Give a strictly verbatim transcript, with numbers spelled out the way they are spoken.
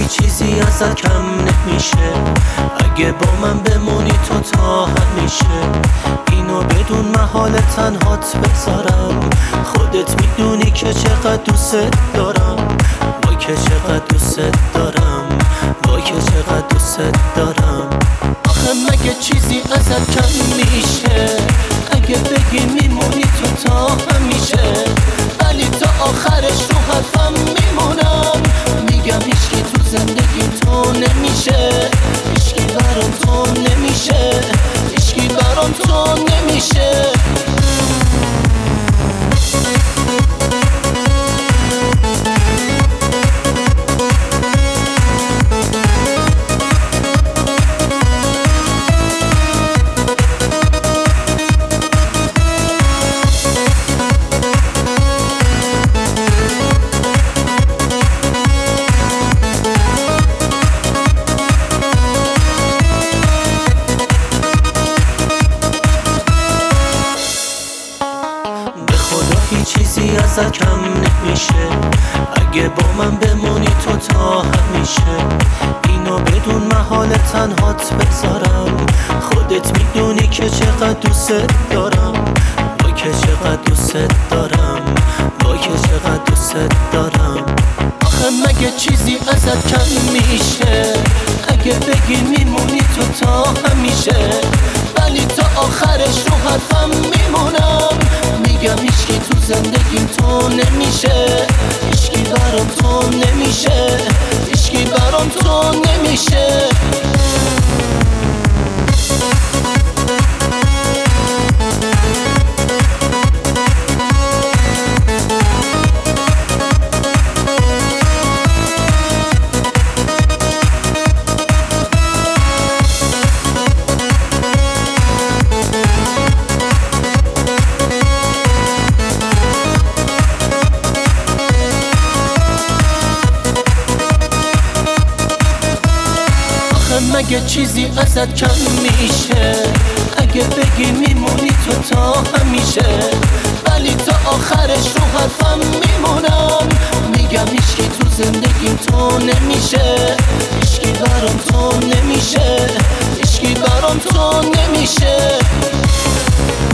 هیچ چیزی ازت کم نمیشه. اگه با من بمونی تو تا همیشه، اینو بدون محال تنهات بذارم. خودت میدونی که چقدر دوست دارم، وای که چقدر دوست دارم، وای که چقدر دوست دارم. آخه مگه چیزی ازت کم میشه؟ اگه بگی میمونی تو تا همیشه، ولی تا آخرش رو حرفم میمونم. میگم هیچکی تو زندگی تو نمیشه، هیچکی برام تو نمیشه، هیچکی برام تو نمیشه. هیچ چیزی ازت کم نمیشه. اگه با من بمونی تو تا همیشه، اینو بدون محال تنهات بذارم. خودت میدونی که چقدر دوست دارم، وای که چقدر دوست دارم، وای که چقدر دوست دارم. آخه مگه چیزی ازت کم میشه؟ اگه بگی میمونی تو تا همیشه، ولی تا آخرش رو حرفم میمونم. میگم هیچکی تو زندگیم تو نمیشه، هیچکی برام تو نمیشه، هیچکی برام تو نمیشه. مگه چیزی ازت کم میشه؟ اگه بگی میمونی تو تا همیشه، ولی تا آخرش رو حرفم میمونم. میگم هیچکی تو زندگیم تو نمیشه، هیچکی برام تو نمیشه، هیچکی برام تو نمیشه.